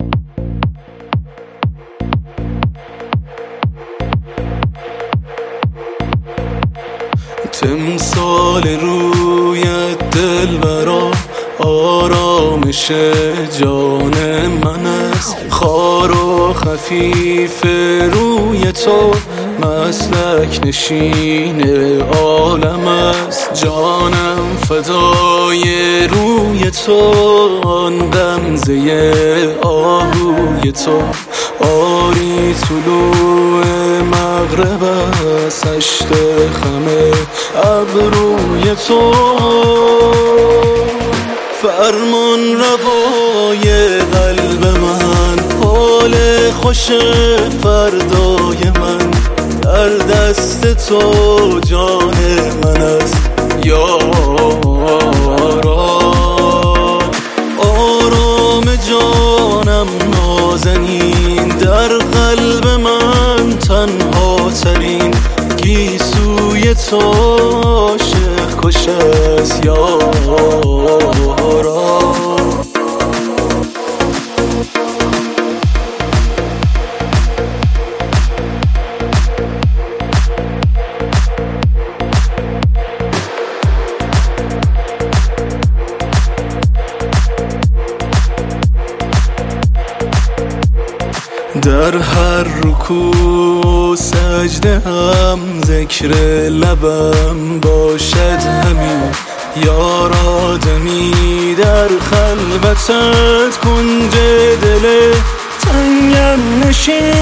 تمثال رویت دلبرا آرامش جان من است. خار و خفیف روی تو مسلک نشین عالم است. جانم فدای روی تو، آن غمزه آهوی تو. آری طلوع مغرب است، هشت خم ابروی تو. فرمان روای قلب من، حال خوش فردای من در دست تو جان من است. یارا آرام جانم نازنین، در قلب من تنها ترین گیسوی تو عاشق کش است. یارا در هر رکوع سجده هم ذکر لبم باشد همین. یار آدمی در خلوتت کنج دل تنگم نشین.